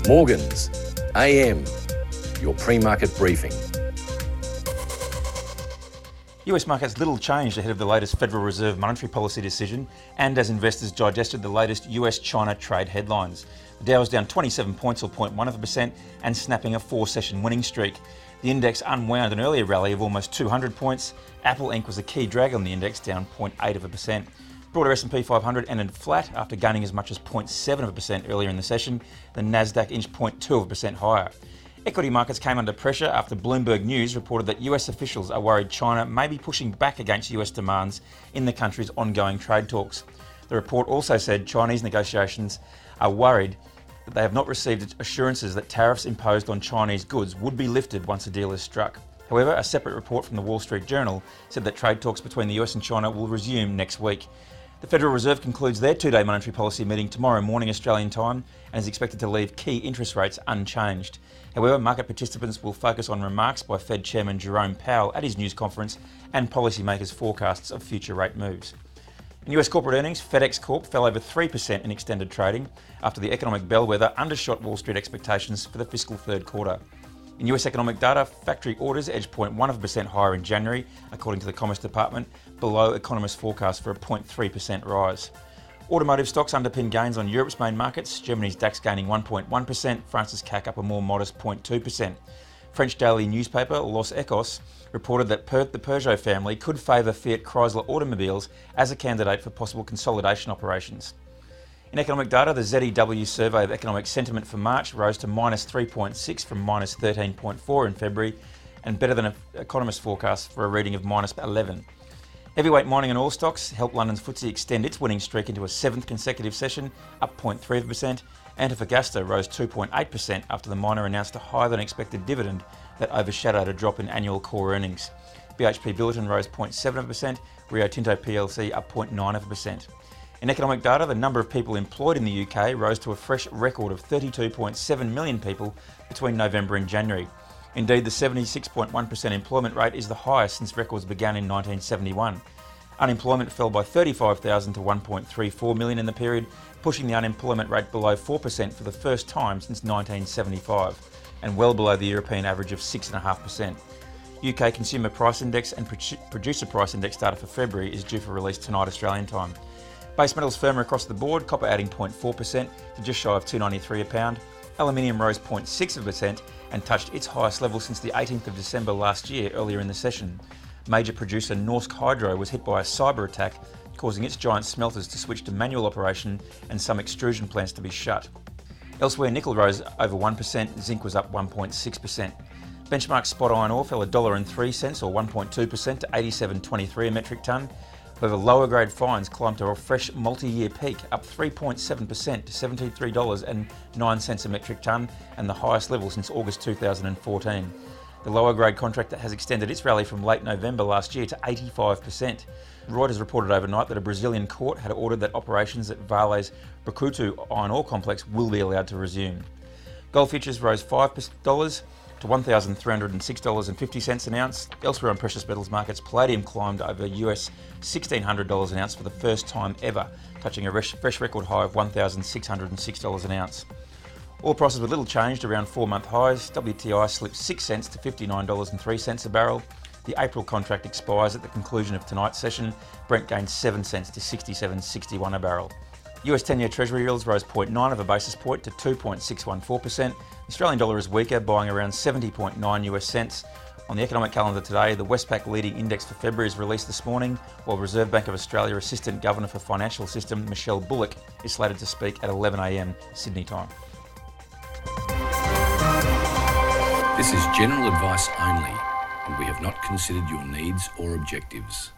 Morgans AM, your pre-market briefing. US markets little changed ahead of the latest Federal Reserve monetary policy decision and as investors digested the latest US-China trade headlines. The Dow was down 27 points or 0.1% and snapping a 4-session winning streak. The index unwound an earlier rally of almost 200 points. Apple Inc. was a key drag on the index, down 0.8%. Broader S&P 500 ended flat after gaining as much as 0.7% earlier in the session. The Nasdaq inched 0.2% higher. Equity markets came under pressure after Bloomberg News reported that US officials are worried China may be pushing back against US demands in the country's ongoing trade talks. The report also said Chinese negotiations are worried that they have not received assurances that tariffs imposed on Chinese goods would be lifted once a deal is struck. However, a separate report from the Wall Street Journal said that trade talks between the US and China will resume next week. The Federal Reserve concludes their two-day monetary policy meeting tomorrow morning Australian time and is expected to leave key interest rates unchanged. However, market participants will focus on remarks by Fed Chairman Jerome Powell at his news conference and policymakers' forecasts of future rate moves. In US corporate earnings, FedEx Corp fell over 3% in extended trading after the economic bellwether undershot Wall Street expectations for the fiscal third quarter. In US economic data, factory orders edged 0.1% higher in January, according to the Commerce Department, below economists' forecast for a 0.3% rise. Automotive stocks underpin gains on Europe's main markets, Germany's DAX gaining 1.1%, France's CAC up a more modest 0.2%. French daily newspaper Los Echos reported that the Peugeot family could favour Fiat Chrysler automobiles as a candidate for possible consolidation operations. In economic data, the ZEW survey of economic sentiment for March rose to minus 3.6 from minus 13.4 in February, and better than economists' forecast for a reading of minus 11. Heavyweight mining and oil stocks helped London's FTSE extend its winning streak into a seventh consecutive session, up 0.3%. Antofagasta rose 2.8% after the miner announced a higher than expected dividend that overshadowed a drop in annual core earnings. BHP Billiton rose 0.7%, Rio Tinto plc up 0.9%. In economic data, the number of people employed in the UK rose to a fresh record of 32.7 million people between November and January. Indeed, the 76.1% employment rate is the highest since records began in 1971. Unemployment fell by 35,000 to 1.34 million in the period, pushing the unemployment rate below 4% for the first time since 1975, and well below the European average of 6.5%. UK Consumer Price Index and Producer Price Index data for February is due for release tonight Australian time. Base metals firmer across the board, copper adding 0.4% to just shy of $2.93 a pound. Aluminium rose 0.6% and touched its highest level since the 18th of December last year, earlier in the session. Major producer Norsk Hydro was hit by a cyber attack, causing its giant smelters to switch to manual operation and some extrusion plants to be shut. Elsewhere, nickel rose over 1%, zinc was up 1.6%. Benchmark spot iron ore fell $1.03 or 1.2% to $87.23 a metric tonne. However, lower grade fines climbed to a fresh multi-year peak, up 3.7% to $73.09 a metric tonne and the highest level since August 2014. The lower grade contract has extended its rally from late November last year to 85%. Reuters reported overnight that a Brazilian court had ordered that operations at Vale's Brucutu iron ore complex will be allowed to resume. Gold futures rose $5 to $1,306.50 an ounce. Elsewhere on precious metals markets, palladium climbed over US $1,600 an ounce for the first time ever, touching a fresh record high of $1,606 an ounce. Oil prices were little changed around 4-month highs. WTI slipped 6 cents to $59.03 a barrel. The April contract expires at the conclusion of tonight's session. Brent gained 7 cents to $67.61 a barrel. US 10-year Treasury yields rose 0.9 of a basis point to 2.614%. The Australian dollar is weaker, buying around 70.9 US cents. On the economic calendar today, the Westpac leading index for February is released this morning, while Reserve Bank of Australia Assistant Governor for Financial System Michelle Bullock is slated to speak at 11 a.m. Sydney time. This is general advice only, and we have not considered your needs or objectives.